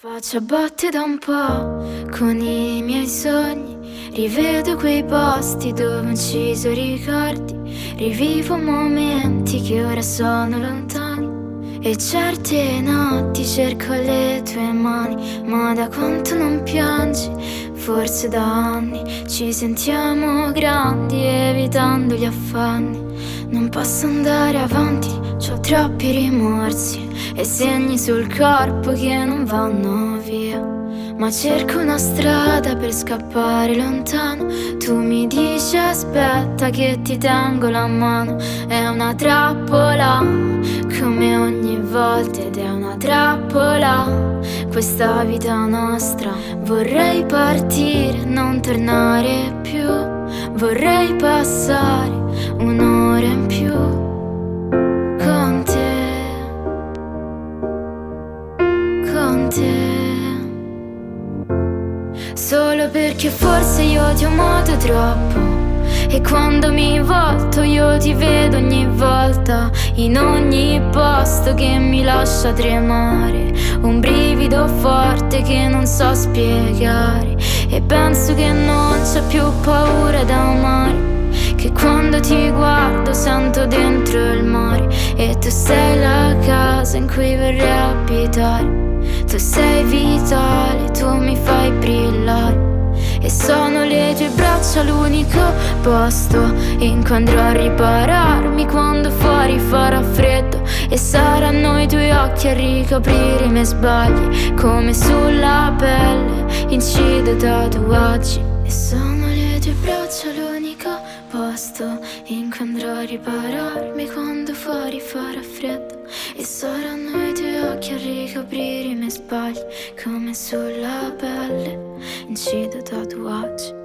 Faccio a botte da un po' con i miei sogni, rivedo quei posti dove ho inciso ricordi, rivivo momenti che ora sono lontani. E certe notti cerco le tue mani, ma da quanto non piangi, forse da anni. Ci sentiamo grandi evitando gli affanni. Non posso andare avanti, c'ho troppi rimorsi e segni sul corpo che non vanno via. Ma cerco una strada per scappare lontano. Tu mi dici aspetta che ti tengo la mano. È una trappola, come ogni volta, ed è una trappola questa vita nostra. Vorrei partire, non tornare più. Vorrei passare un'ora in più con te, con te. Solo perché forse io ti ho amato troppo, e quando mi volto io ti vedo ogni volta, in ogni posto che mi lascia tremare. Un brivido forte che non so spiegare, e penso che non c'è più paura da amare, che quando ti guardo sento dentro il mare. E tu sei la casa in cui vorrei abitare. Tu sei vitale, tu mi fai brillare. E sono le tue braccia l'unico posto in cui andrò a ripararmi quando fuori farà freddo. E saranno i tuoi occhi a ricoprire i miei sbagli, come sulla pelle incido tatuaggi. E sono le tue braccia l'unico posto in cui andrò a ripararmi quando fuori farà freddo. E saranno i tuoi occhi a ricoprire i miei sbagli, come sulla pelle incido tatuaggi.